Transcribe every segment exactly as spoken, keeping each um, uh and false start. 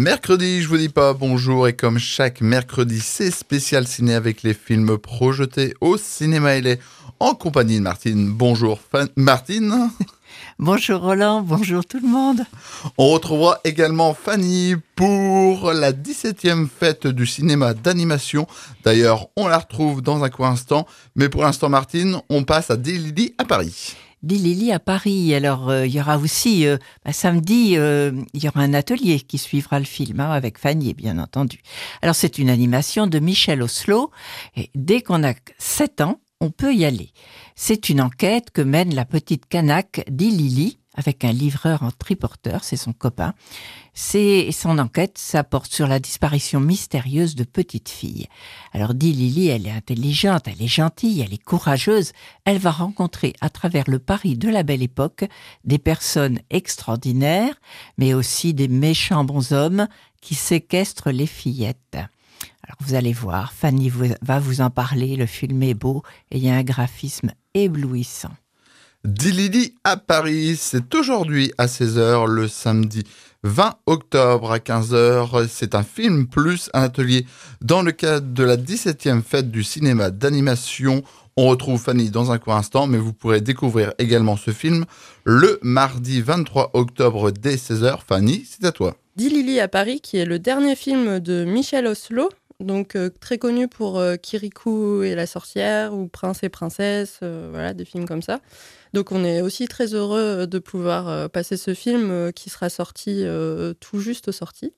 Mercredi, je vous dis pas bonjour et comme chaque mercredi, c'est spécial ciné avec les films projetés au cinéma L A en compagnie de Martine. Bonjour Fan- Martine. Bonjour Roland, bonjour tout le monde. On retrouvera également Fanny pour la dix-septième fête du cinéma d'animation. D'ailleurs, on la retrouve dans un court instant. Mais pour l'instant, Martine, on passe à Dilili à Paris. Dilili à Paris. Alors, euh, il y aura aussi, euh, bah, samedi, euh, il y aura un atelier qui suivra le film, hein, avec Fanny, bien entendu. Alors, c'est une animation de Michel Oslo. Et dès qu'on a sept ans, on peut y aller. C'est une enquête que mène la petite canaque Dilili, avec un livreur en triporteur, c'est son copain. C'est, son enquête, ça porte sur la disparition mystérieuse de petites filles. Alors Dilili, elle est intelligente, elle est gentille, elle est courageuse. Elle va rencontrer à travers le Paris de la Belle Époque des personnes extraordinaires, mais aussi des méchants bonshommes qui séquestrent les fillettes. Alors vous allez voir, Fanny vous, va vous en parler, le film est beau et il y a un graphisme éblouissant. Dilili à Paris, c'est aujourd'hui à seize heures, le samedi vingt octobre à quinze heures. C'est un film plus un atelier dans le cadre de la dix-septième fête du cinéma d'animation. On retrouve Fanny dans un court instant, mais vous pourrez découvrir également ce film le mardi vingt-trois octobre dès seize heures. Fanny, c'est à toi. Dilili à Paris, qui est le dernier film de Michel Oslo, donc euh, très connu pour euh, Kirikou et la sorcière ou Prince et princesse, euh, voilà, des films comme ça. Donc on est aussi très heureux de pouvoir euh, passer ce film euh, qui sera sorti euh, tout juste sorti.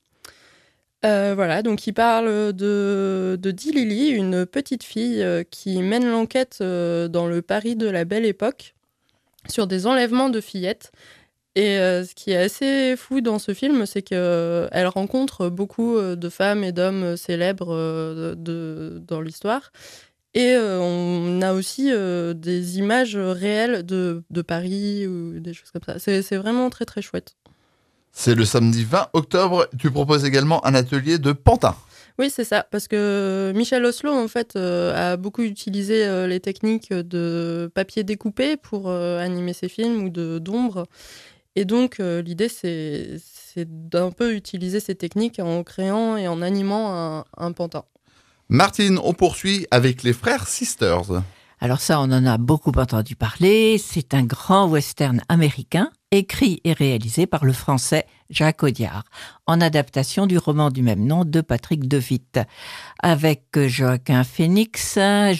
Euh, voilà, donc il parle de, de Dilili, une petite fille euh, qui mène l'enquête euh, dans le Paris de la Belle Époque sur des enlèvements de fillettes. Et euh, ce qui est assez fou dans ce film, c'est qu'elle euh, rencontre beaucoup euh, de femmes et d'hommes célèbres euh, de, de, dans l'histoire. Et euh, on a aussi euh, des images réelles de, de Paris ou des choses comme ça. C'est, c'est vraiment très très chouette. C'est le samedi vingt octobre. Tu proposes également un atelier de pantin. Oui, c'est ça, parce que Michel Oslo, en fait, euh, a beaucoup utilisé euh, les techniques de papier découpé pour euh, animer ses films ou de, d'ombre. Et donc, euh, l'idée, c'est, c'est d'un peu utiliser ces techniques en créant et en animant un, un pantin. Martine, on poursuit avec les frères Sisters. Alors ça, on en a beaucoup entendu parler. C'est un grand western américain, écrit et réalisé par le français Jacques Audiard, en adaptation du roman du même nom de Patrick Devitt, avec Joaquin Phoenix,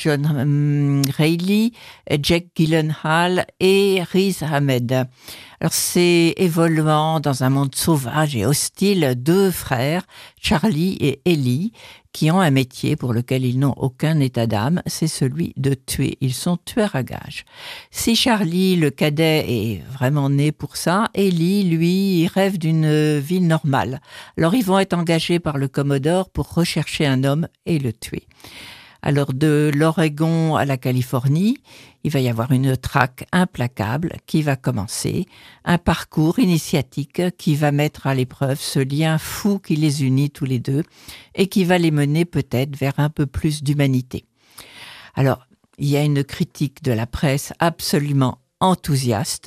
John Reilly, Jake Gyllenhaal et Riz Ahmed. Alors c'est évoluant dans un monde sauvage et hostile, deux frères, Charlie et Ellie, qui ont un métier pour lequel ils n'ont aucun état d'âme, c'est celui de tuer. Ils sont tueurs à gages. Si Charlie, le cadet, est vraiment né pour ça, Ellie, lui, il rêve d'une vie normale. Alors ils vont être engagés par le Commodore pour rechercher un homme et le tuer. Alors de l'Oregon à la Californie, il va y avoir une traque implacable qui va commencer, un parcours initiatique qui va mettre à l'épreuve ce lien fou qui les unit tous les deux et qui va les mener peut-être vers un peu plus d'humanité. Alors, il y a une critique de la presse absolument enthousiaste.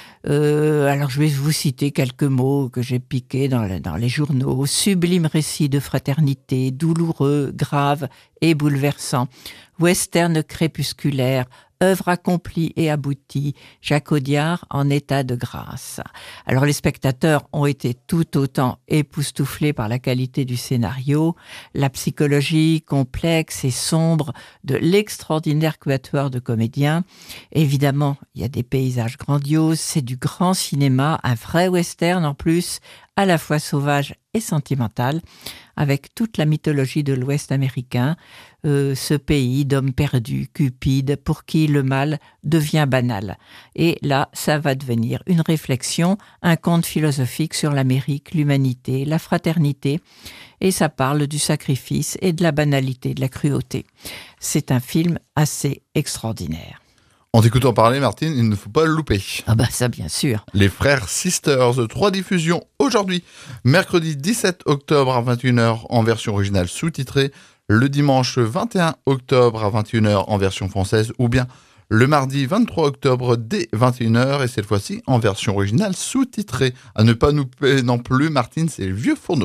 Euh, alors je vais vous citer quelques mots que j'ai piqués dans, le, dans les journaux. Sublime récit de fraternité, douloureux, grave et bouleversant. Western crépusculaire, œuvre accomplie et aboutie, Jacques Audiard en état de grâce. Alors les spectateurs ont été tout autant époustouflés par la qualité du scénario, la psychologie complexe et sombre de l'extraordinaire quatuor de comédiens. Évidemment, il y a des paysages grandioses, c'est du grand cinéma, un vrai western en plus, à la fois sauvage et sentimental, avec toute la mythologie de l'Ouest américain, euh, ce pays d'hommes perdus, cupides, pour qui le mal devient banal. Et là, ça va devenir une réflexion, un conte philosophique sur l'Amérique, l'humanité, la fraternité, et ça parle du sacrifice et de la banalité, de la cruauté. C'est un film assez extraordinaire. En t'écoutant parler, Martine, il ne faut pas le louper. Ah bah ça, bien sûr. Les frères Sisters, trois diffusions aujourd'hui. Mercredi dix-sept octobre à vingt et une heures en version originale sous-titrée. Le dimanche vingt et un octobre à vingt et une heures en version française. Ou bien le mardi vingt-trois octobre dès vingt et une heures et cette fois-ci en version originale sous-titrée. À ne pas louper non plus, Martine, c'est le vieux fourneau.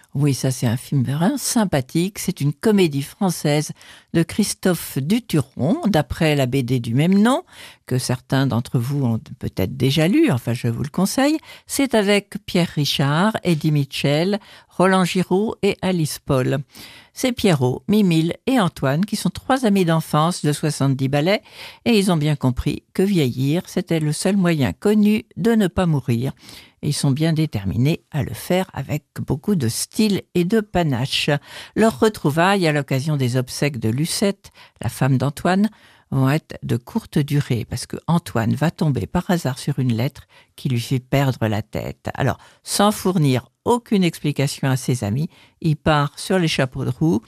Oui, ça c'est un film vraiment sympathique. C'est une comédie française de Christophe Duturon, d'après la B D du même nom, que certains d'entre vous ont peut-être déjà lu, enfin je vous le conseille. C'est avec Pierre Richard, Eddie Mitchell, Roland Giraud et Alice Paul. C'est Pierrot, Mimile et Antoine qui sont trois amis d'enfance de soixante-dix balais et ils ont bien compris que vieillir, c'était le seul moyen connu de ne pas mourir. Et ils sont bien déterminés à le faire avec beaucoup de style et de panache. Leurs retrouvailles à l'occasion des obsèques de Lucette, la femme d'Antoine, vont être de courte durée parce que Antoine va tomber par hasard sur une lettre qui lui fait perdre la tête. Alors, sans fournir aucune explication à ses amis, il part sur les chapeaux de roue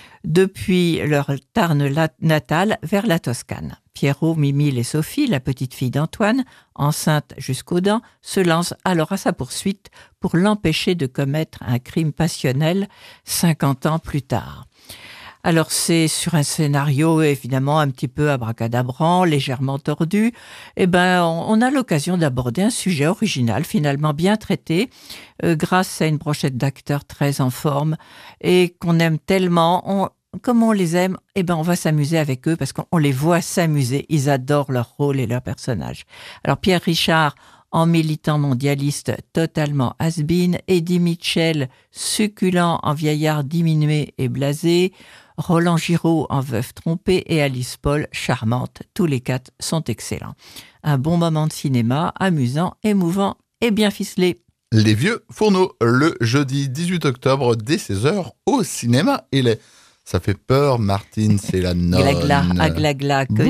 depuis leur Tarn natale vers la Toscane. Pierrot, Mimile et Sophie, la petite fille d'Antoine, enceinte jusqu'aux dents, se lancent alors à sa poursuite pour l'empêcher de commettre un crime passionnel cinquante ans plus tard. Alors c'est sur un scénario évidemment un petit peu abracadabrant, légèrement tordu. Eh ben, on a l'occasion d'aborder un sujet original, finalement bien traité, euh, grâce à une brochette d'acteurs très en forme et qu'on aime tellement. On, comme on les aime, eh ben, on va s'amuser avec eux parce qu'on les voit s'amuser. Ils adorent leur rôle et leur personnage. Alors Pierre Richard, en militant mondialiste totalement has-been, Eddie Mitchell, succulent en vieillard diminué et blasé, Roland Giraud en veuve trompée et Alice Paul, charmante. Tous les quatre sont excellents. Un bon moment de cinéma, amusant, émouvant et bien ficelé. Les Vieux Fourneaux, le jeudi dix-huit octobre, dès seize heures, au cinéma. Il est... Ça fait peur, Martine, c'est la nonne. Glagla, aglagla, que,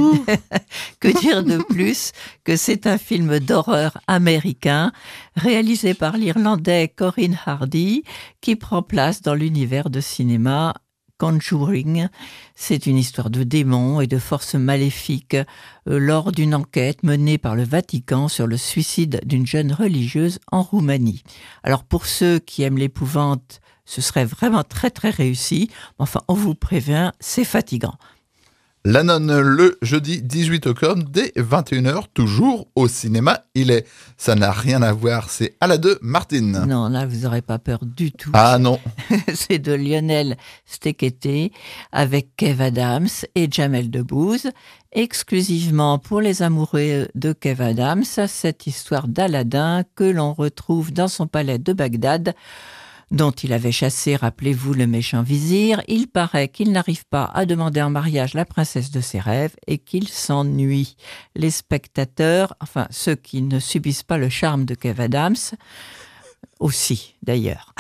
que dire de plus que c'est un film d'horreur américain réalisé par l'Irlandais Corinne Hardy qui prend place dans l'univers de cinéma Conjuring. C'est une histoire de démons et de forces maléfiques euh, lors d'une enquête menée par le Vatican sur le suicide d'une jeune religieuse en Roumanie. Alors pour ceux qui aiment l'épouvante, ce serait vraiment très très réussi. Enfin, on vous prévient, c'est fatigant. La Nonne, le jeudi dix-huit octobre, dès vingt et une heures, toujours au cinéma. Il est, ça n'a rien à voir, c'est à la deux, Martine. Non, là, vous n'aurez pas peur du tout. Ah non. C'est de Lionel Stekete avec Kev Adams et Jamel Debbouze. Exclusivement pour les amoureux de Kev Adams, cette histoire d'Aladin que l'on retrouve dans son palais de Bagdad, dont il avait chassé, rappelez-vous, le méchant vizir. Il paraît qu'il n'arrive pas à demander en mariage la princesse de ses rêves et qu'il s'ennuie. Les spectateurs, enfin ceux qui ne subissent pas le charme de Kev Adams, aussi d'ailleurs.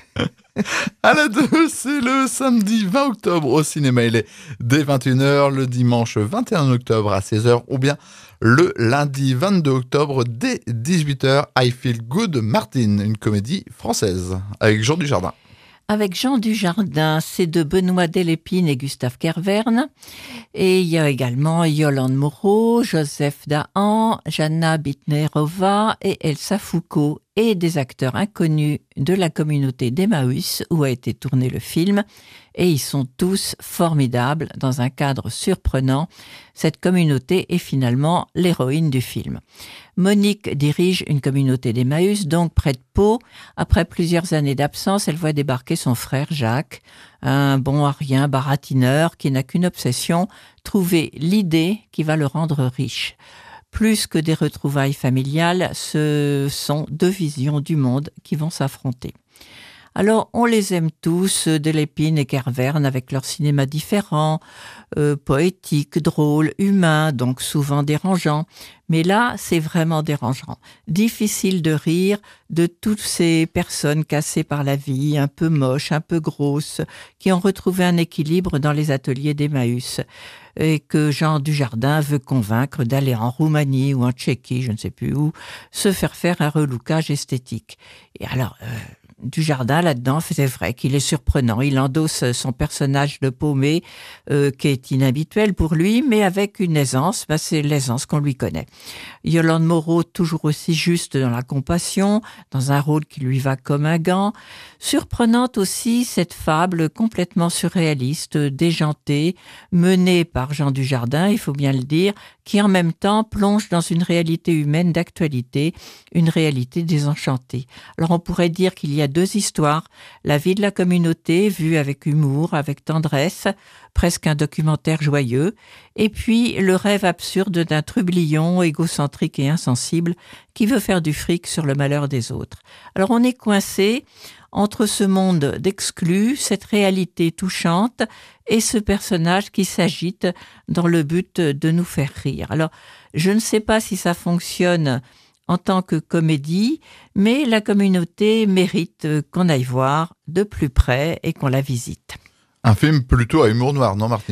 À la deux, c'est le samedi vingt octobre au cinéma. Il est dès vingt et une heures, le dimanche vingt et un octobre à seize heures ou bien le lundi vingt-deux octobre dès dix-huit heures. I Feel Good, Martine, une comédie française avec Jean Dujardin. Avec Jean Dujardin, c'est de Benoît Delépine et Gustave Kervern. Et il y a également Yolande Moreau, Joseph Dahan, Jana Bitnerova et Elsa Foucault et des acteurs inconnus de la communauté d'Emmaüs où a été tourné le film. Et ils sont tous formidables dans un cadre surprenant. Cette communauté est finalement l'héroïne du film. Monique dirige une communauté d'Emmaüs, donc près de Pau. Après plusieurs années d'absence, elle voit débarquer son frère Jacques, un bon à rien baratineur qui n'a qu'une obsession, trouver l'idée qui va le rendre riche. Plus que des retrouvailles familiales, ce sont deux visions du monde qui vont s'affronter. Alors, on les aime tous, Delépine et Kervern, avec leur cinéma différent, euh, poétique, drôle, humain, donc souvent dérangeant. Mais là, c'est vraiment dérangeant. Difficile de rire de toutes ces personnes cassées par la vie, un peu moches, un peu grosses, qui ont retrouvé un équilibre dans les ateliers d'Emmaüs et que Jean Dujardin veut convaincre d'aller en Roumanie ou en Tchéquie, je ne sais plus où, se faire faire un relookage esthétique. Et alors... Euh, Dujardin, là-dedans, c'est vrai qu'il est surprenant. Il endosse son personnage de paumé, euh, qui est inhabituel pour lui, mais avec une aisance, ben c'est l'aisance qu'on lui connaît. Yolande Moreau, toujours aussi juste dans la compassion, dans un rôle qui lui va comme un gant. Surprenante aussi, cette fable complètement surréaliste, déjantée, menée par Jean Dujardin, il faut bien le dire, qui en même temps plonge dans une réalité humaine d'actualité, une réalité désenchantée. Alors on pourrait dire qu'il y a a deux histoires. La vie de la communauté, vue avec humour, avec tendresse, presque un documentaire joyeux. Et puis, le rêve absurde d'un trublion égocentrique et insensible qui veut faire du fric sur le malheur des autres. Alors, on est coincé entre ce monde d'exclus, cette réalité touchante et ce personnage qui s'agite dans le but de nous faire rire. Alors, je ne sais pas si ça fonctionne en tant que comédie, mais la communauté mérite qu'on aille voir de plus près et qu'on la visite. Un film plutôt à humour noir, non Martine ?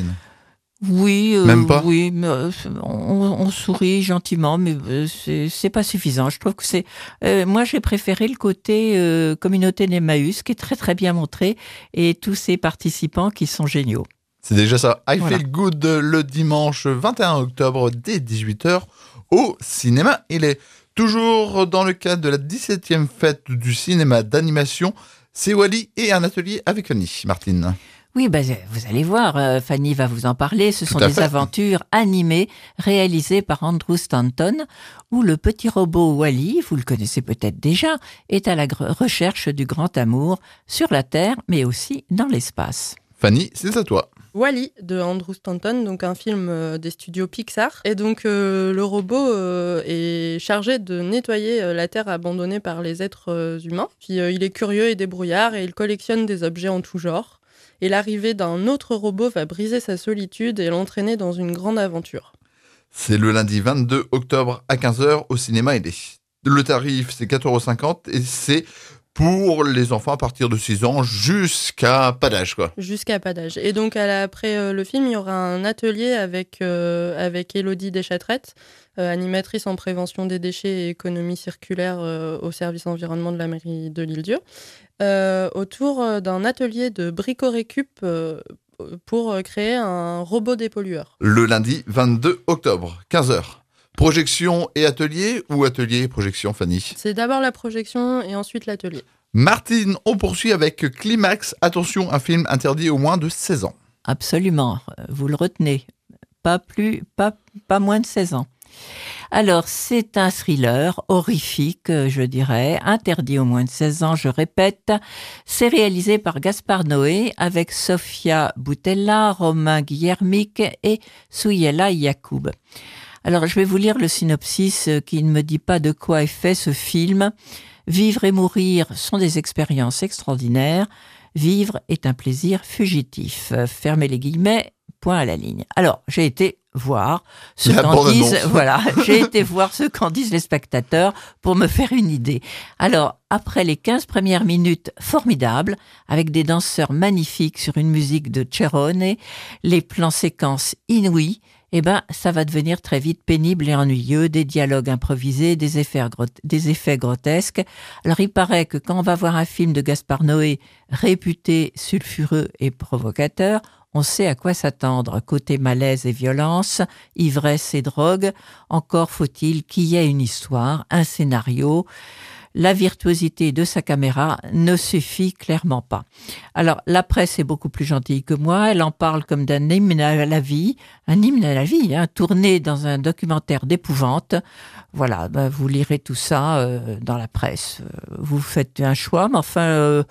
Oui, euh, Même pas oui, mais, euh, on, on sourit gentiment, mais euh, c'est, c'est pas suffisant. Je trouve que c'est. Euh, moi, j'ai préféré le côté euh, communauté d'Emmaüs, qui est très très bien montré, et tous ces participants qui sont géniaux. C'est déjà ça. I Voilà. Feel Good le dimanche vingt et un octobre dès dix-huit heures au cinéma. Il est toujours dans le cadre de la dix-septième fête du cinéma d'animation. C'est Wall-E et un atelier avec Fanny. Martine. Oui, ben, vous allez voir, euh, Fanny va vous en parler. Ce Tout sont à des fait. aventures animées réalisées par Andrew Stanton, où le petit robot Wall-E, vous le connaissez peut-être déjà, est à la gr- recherche du grand amour sur la Terre, mais aussi dans l'espace. Fanny, c'est à toi. Wall-E de Andrew Stanton, donc un film euh, des studios Pixar. Et donc euh, le robot euh, est chargé de nettoyer euh, la Terre abandonnée par les êtres euh, humains. Puis euh, il est curieux et débrouillard et il collectionne des objets en tout genre. Et l'arrivée d'un autre robot va briser sa solitude et l'entraîner dans une grande aventure. C'est le lundi vingt-deux octobre à quinze heures au cinéma L D. Le tarif, c'est quatre euros cinquante et c'est pour les enfants à partir de six ans jusqu'à pas d'âge, quoi. Jusqu'à pas d'âge. Et donc à la- après euh, le film, il y aura un atelier avec, euh, avec Élodie Deschatrettes, euh, animatrice en prévention des déchets et économie circulaire euh, au service environnement de la mairie de l'Île-Dieu, euh, autour euh, d'un atelier de brico-récup euh, pour euh, créer un robot dépollueur. Le lundi vingt-deux octobre, quinze heures. Projection et atelier ou atelier et projection, Fanny? C'est d'abord la projection et ensuite l'atelier. Martine, on poursuit avec Climax. Attention, un film interdit aux moins de seize ans. Absolument, vous le retenez. Pas plus, pas, pas moins de seize ans. Alors, c'est un thriller horrifique, je dirais, interdit aux moins de seize ans, je répète. C'est réalisé par Gaspard Noé avec Sofia Boutella, Romain Guillermic et Souyela Yacoub. Alors, je vais vous lire le synopsis qui ne me dit pas de quoi est fait ce film. Vivre et mourir sont des expériences extraordinaires. Vivre est un plaisir fugitif. Fermez les guillemets, point à la ligne. Alors, j'ai été voir ce La qu'en disent, bande-annonce. voilà, j'ai été voir ce qu'en disent les spectateurs pour me faire une idée. Alors, après les quinze premières minutes formidables, avec des danseurs magnifiques sur une musique de Cerrone, les plans séquences inouïs, eh ben, ça va devenir très vite pénible et ennuyeux, des dialogues improvisés, des effets, grot- des effets grotesques. Alors, il paraît que quand on va voir un film de Gaspard Noé, réputé sulfureux et provocateur, on sait à quoi s'attendre. Côté malaise et violence, ivresse et drogue, encore faut-il qu'il y ait une histoire, un scénario. La virtuosité de sa caméra ne suffit clairement pas. Alors, la presse est beaucoup plus gentille que moi. Elle en parle comme d'un hymne à la vie, un hymne à la vie, hein, tourné dans un documentaire d'épouvante. Voilà, ben, vous lirez tout ça euh, dans la presse. Euh, Vous faites un choix, mais enfin, euh,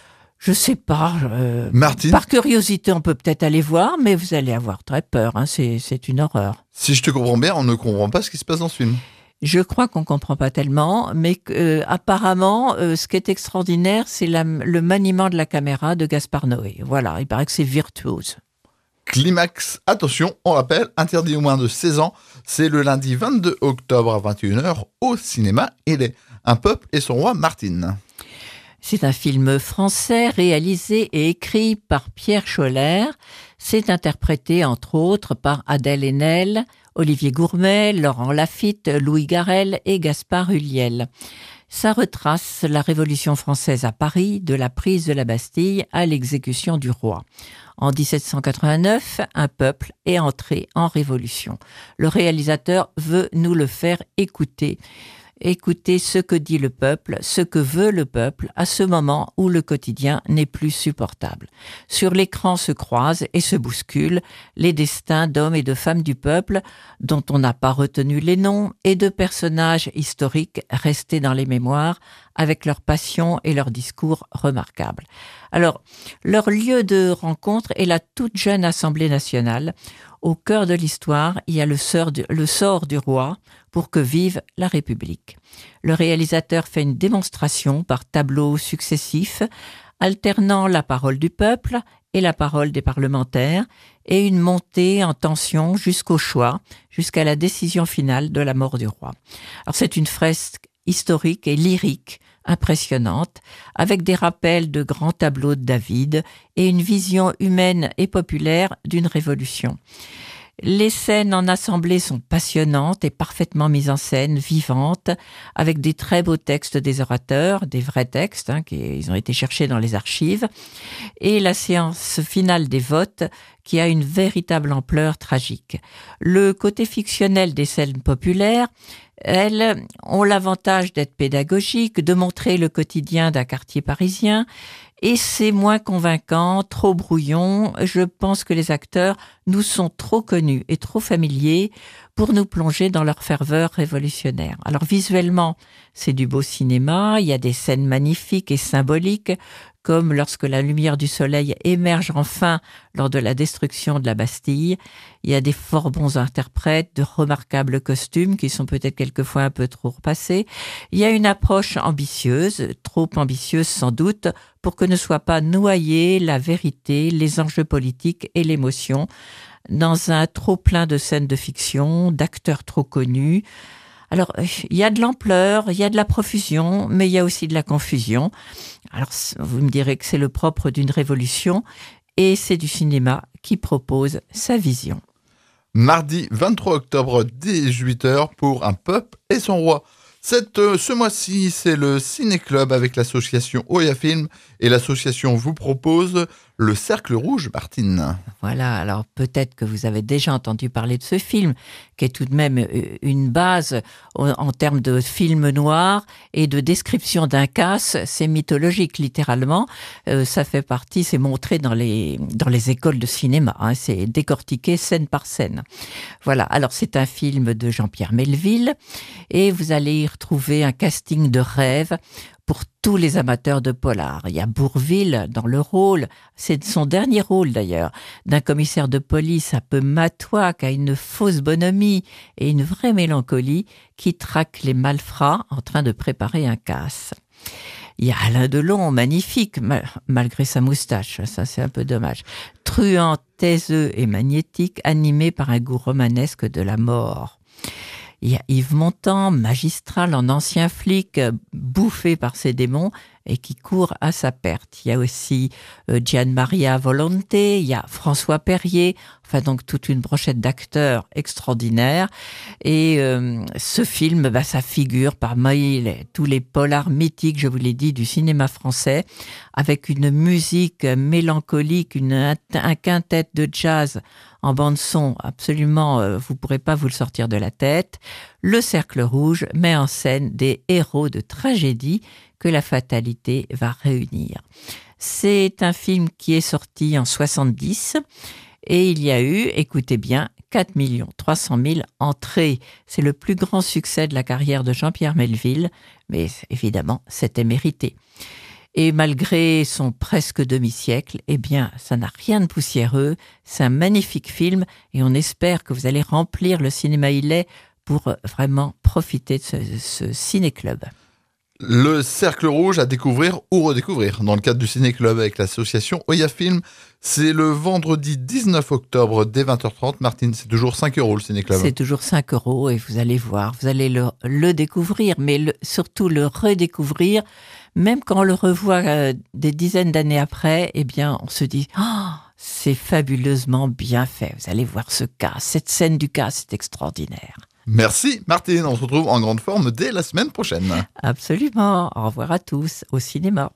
je sais pas. euh, Martine, Par curiosité, on peut peut-être aller voir, mais vous allez avoir très peur. Hein, c'est, c'est une horreur. si je te comprends bien, on ne comprend pas ce qui se passe dans ce film. Je crois qu'on comprend pas tellement, mais euh, apparemment, euh, ce qui est extraordinaire, c'est la, le maniement de la caméra de Gaspard Noé. Voilà, il paraît que c'est virtuose. Climax, attention, on rappelle, interdit aux moins de seize ans. C'est le lundi vingt-deux octobre à vingt et une heures au cinéma. Il est Un peuple et son roi, Martine. C'est un film français réalisé et écrit par Pierre Scholler. C'est interprété entre autres par Adèle Haenel, Olivier Gourmet, Laurent Lafitte, Louis Garrel et Gaspard Ulliel. Ça retrace la Révolution française à Paris, de la prise de la Bastille à l'exécution du roi. En dix-sept cent quatre-vingt-neuf, un peuple est entré en révolution. Le réalisateur veut nous le faire écouter. Écoutez ce que dit le peuple, ce que veut le peuple à ce moment où le quotidien n'est plus supportable. Sur l'écran se croisent et se bousculent les destins d'hommes et de femmes du peuple dont on n'a pas retenu les noms et de personnages historiques restés dans les mémoires avec leur passion et leur discours remarquables. Alors, leur lieu de rencontre est la toute jeune Assemblée nationale. Au cœur de l'histoire, il y a le sort du, le sort du roi pour que vive la République. Le réalisateur fait une démonstration par tableaux successifs, alternant la parole du peuple et la parole des parlementaires, et une montée en tension jusqu'au choix, jusqu'à la décision finale de la mort du roi. Alors c'est une fresque historique et lyrique, impressionnante, avec des rappels de grands tableaux de David et une vision humaine et populaire d'une révolution. Les scènes en assemblée sont passionnantes et parfaitement mises en scène, vivantes, avec des très beaux textes des orateurs, des vrais textes, hein, qui ils ont été cherchés dans les archives, et la séance finale des votes qui a une véritable ampleur tragique. Le côté fictionnel des scènes populaires, elles ont l'avantage d'être pédagogiques, de montrer le quotidien d'un quartier parisien, et c'est moins convaincant, trop brouillon. Je pense que les acteurs nous sont trop connus et trop familiers pour nous plonger dans leur ferveur révolutionnaire. Alors visuellement, c'est du beau cinéma, il y a des scènes magnifiques et symboliques, comme lorsque la lumière du soleil émerge enfin lors de la destruction de la Bastille. Il y a des fort bons interprètes, de remarquables costumes qui sont peut-être quelquefois un peu trop repassés. Il y a une approche ambitieuse, trop ambitieuse sans doute, pour que ne soit pas noyée la vérité, les enjeux politiques et l'émotion dans un trop plein de scènes de fiction, d'acteurs trop connus. Alors, il y a de l'ampleur, il y a de la profusion, mais il y a aussi de la confusion. Alors, vous me direz que c'est le propre d'une révolution, et c'est du cinéma qui propose sa vision. Mardi vingt-trois octobre, dix-huit heures, pour Un peuple et son roi. Cette, euh, ce mois-ci, c'est le Ciné-Club avec l'association Oya Film, et l'association vous propose Le Cercle Rouge, Martine. Voilà, alors peut-être que vous avez déjà entendu parler de ce film, qui est tout de même une base en termes de film noir et de description d'un casse. C'est mythologique, littéralement. Euh, ça fait partie, c'est montré dans les, dans les écoles de cinéma. Hein, c'est décortiqué scène par scène. Voilà, alors c'est un film de Jean-Pierre Melville, et vous allez y retrouver un casting de rêve pour tous les amateurs de polar. Il y a Bourvil dans le rôle, c'est son dernier rôle d'ailleurs, d'un commissaire de police un peu matois, qui a une fausse bonhomie et une vraie mélancolie, qui traque les malfrats en train de préparer un casse. Il y a Alain Delon, magnifique, mal, malgré sa moustache, ça c'est un peu dommage. Truand, taiseux et magnétique, animé par un goût romanesque de la mort. Il y a Yves Montand, magistral en ancien flic, bouffé par ses démons et qui court à sa perte. Il y a aussi euh, Gian Maria Volonté, il y a François Perrier, enfin donc toute une brochette d'acteurs extraordinaires. Et euh, ce film, bah, ça figure parmi les, tous les polars mythiques, je vous l'ai dit, du cinéma français, avec une musique mélancolique, une, un quintet de jazz en bande-son, absolument, euh, vous ne pourrez pas vous le sortir de la tête. Le Cercle Rouge met en scène des héros de tragédie que la fatalité va réunir. C'est un film qui est sorti en soixante-dix et il y a eu, écoutez bien, quatre millions trois cent mille entrées. C'est le plus grand succès de la carrière de Jean-Pierre Melville, mais évidemment, c'était mérité. Et malgré son presque demi-siècle, eh bien, ça n'a rien de poussiéreux. C'est un magnifique film et on espère que vous allez remplir le cinéma Hillet pour vraiment profiter de ce, ce ciné-club. Le Cercle Rouge à découvrir ou redécouvrir dans le cadre du Ciné-Club avec l'association Oya Film. C'est le vendredi dix-neuf octobre dès vingt heures trente. Martine, c'est toujours cinq euros le Ciné-Club. C'est toujours cinq euros et vous allez voir, vous allez le, le découvrir, mais le, surtout le redécouvrir. Même quand on le revoit euh, des dizaines d'années après, eh bien, on se dit oh, c'est fabuleusement bien fait. Vous allez voir ce cas, cette scène du cas, c'est extraordinaire. Merci Martine, on se retrouve en grande forme dès la semaine prochaine. Absolument, au revoir à tous au cinéma.